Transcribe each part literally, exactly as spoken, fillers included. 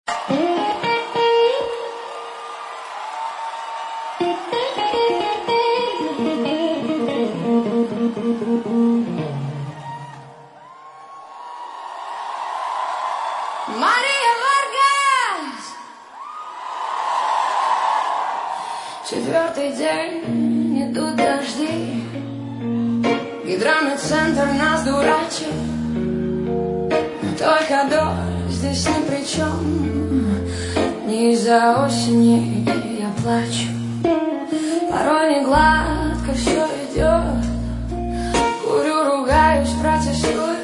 Мария Варгас! Четвертый день, идут дожди. Гидромет центр нас дурачит, но только дождь здесь ни при чем. Не из-за осени я плачу, порой не гладко все идет. Курю, ругаюсь, протестую.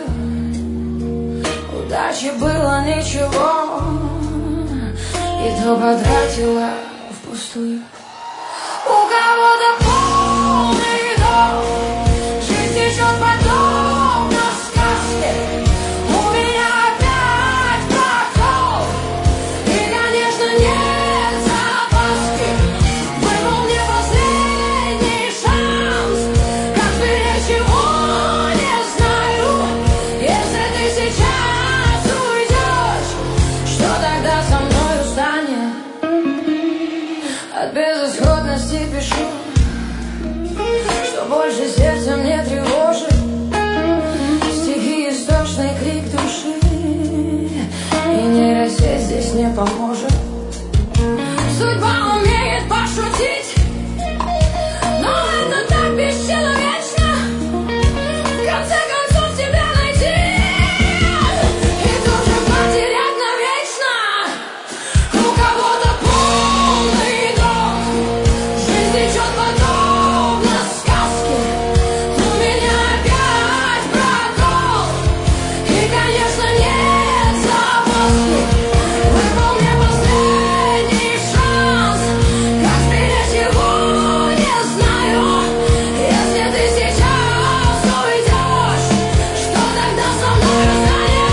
Удачи было ничего, и то потратила впустую. У кого-то полный дом, жизнь течет подобно сказке. У меня опять прокол, и, конечно, нет запаски. Выпал мне последний шанс, как беречь его, не знаю. Если ты сейчас уйдешь, что тогда со мною станет? От безысходности пишу, что больше сердце мне тревожит. Стихи, истошный крик души, и нейросеть здесь не поможет. Судьба умеет пошутить, но это так бесчеловечно. В конце концов тебя найти и тоже потерять навечно. У кого-то полный дом, жизнь течет подобно сказке. У меня опять прокол, и, конечно, нет запаски. Выпал мне последний шанс, как сберечь его, не знаю. Если ты сейчас уйдешь, что тогда со мною станет?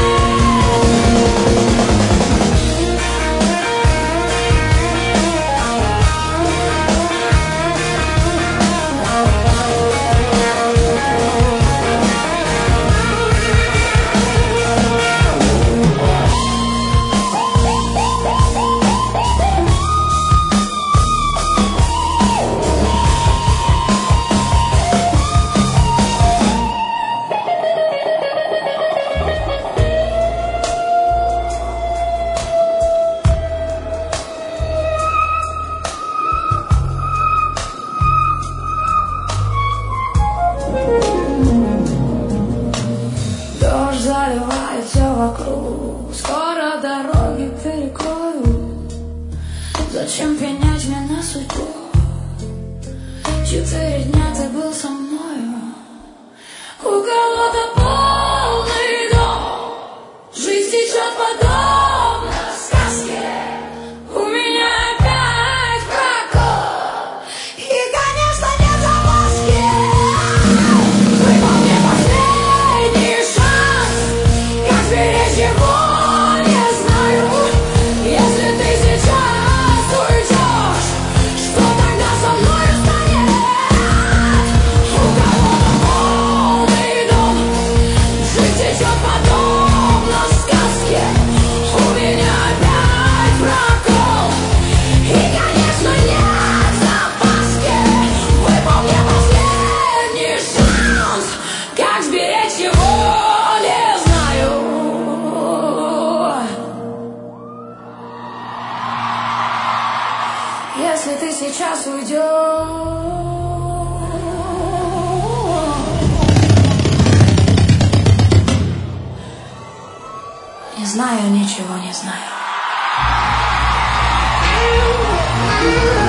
Дождь заливает все вокруг, скоро дороги перекроют. Зачем пенять мне на судьбу? Четыре дня ты был со мною. У кого-то полный дом, жизнь течет подобно сказке. У меня опять прокол, и, конечно, нет запаски. Выпал мне последний шанс, как сберечь его, не знаю. Если ты сейчас уйдешь, что тогда со мною станет? У кого-то полный дом, жизнь течет подобно сказке. У меня опять прокол, и, конечно, нет запаски. Выпал мне последний шанс, как сберечь его, не знаю. Если ты сейчас уйдешь, не знаю, ничего не знаю.